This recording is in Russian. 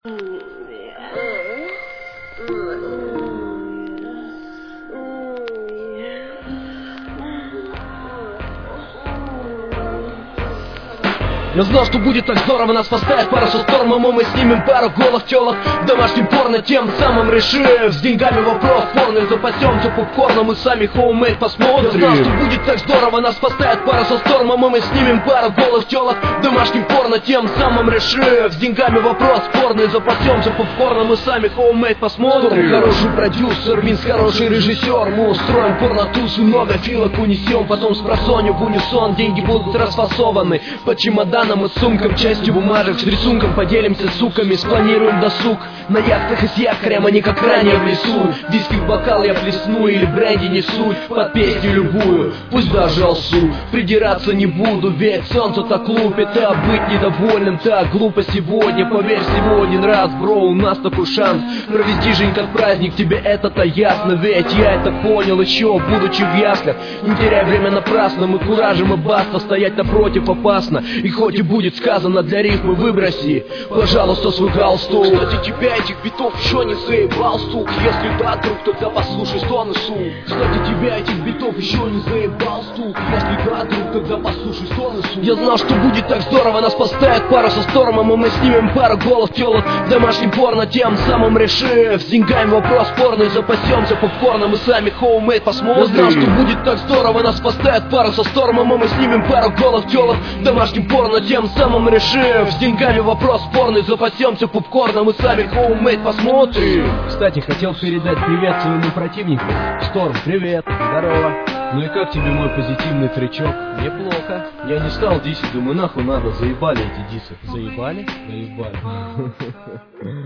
Я знал, что будет так здорово, нас поставят пару со стормом, и мы снимем пару голых телок в домашнем порно, тем самым решив с деньгами вопрос порный, запасемся попкорном и сами хоумейд посмотрим. Я знал, что будет так здорово, нас поставят пару со стормом, и мы снимем пару голых телок в домашнем порно, тем самым решив с деньгами вопрос порный, запасемся попкорном и сами хоумейд посмотрим. Хороший продюсер, Минс хороший режиссер, мы устроим порнотусу, много филок унесем, потом с просонью в унисон деньги будут расфасованы по чемоданам и сумкам, частью бумажек с рисунком, поделимся суками, спланируем досуг на яхтах и с якорем, а не как ранее в лесу. Виски в бокал я плесну или бренди не суть под песню любую, пусть даже алсу. Придираться не буду, ведь солнце так лупит, а быть недовольным так глупо сегодня. Поверь, всего один раз, бро, у нас такой шанс провести жизнь как праздник, тебе это-то ясно, ведь я это понял еще, будучи в яслях. Не теряй время напрасно, мы куражим и баста, стоять напротив опасно. И хоть и будет сказано для рифмы выброси, пожалуйста, свой галстук. Кстати, тебя этих битов еще не заебал, стук. Если да, друг, тогда послушай стоны сук. Кстати, тебя этих битов еще не заебал, стук. Если да, друг, тогда послушай стоны сук. Я знал, что будет так здорово, нас поставят пару со стормом, и мы снимем пару голых телок в домашнем порно, тем самым решив с деньгами вопрос порный, запасемся попкорном и сами хоумейд посмотрим. Я знал, что будет так здорово, нас поставят пару со стормом, и мы снимем пару голых телок в домашнем порно, тем самым решив с деньгами вопрос спорный, запасемся попкорном и сами хоумейд посмотрим. Кстати, хотел передать привет своему противнику. Сторм, привет. Здорово. Ну и как тебе мой позитивный тречок? Неплохо. Я не стал дисить, думаю, нахуй надо, заебали эти дисы. Заебали? Заебали.